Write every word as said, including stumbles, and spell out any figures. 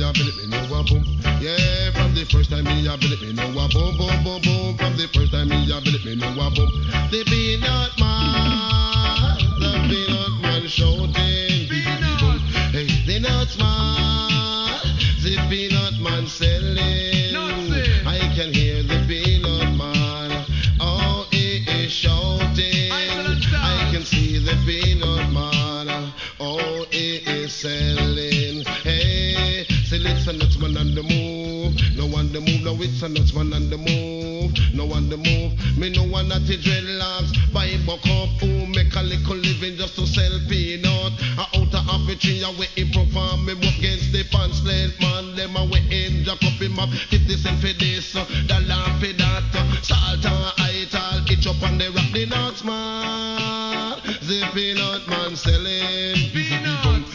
a build it, me know a boom. Yeah, from the first time me a build it, me know a boom, boom, boom, boom. From the first time me a build it, me know a boom. The peanut man, the peanut man shouting, peanut. Hey, the peanut man, the peanut man selling. I can hear the peanut man, oh he is shouting. I can see the peanut man, oh he is selling. Hey, say it's a nuts man on the move. No one the move, no it's a nuts man on the move. No one the move, me no one at the dreadlocks. Buy buck up, who make a little living just to sell peanut. A out of half a tree, I way him perform. Me work against the pants sled man. Them a way him jack up him up fifty cent for this.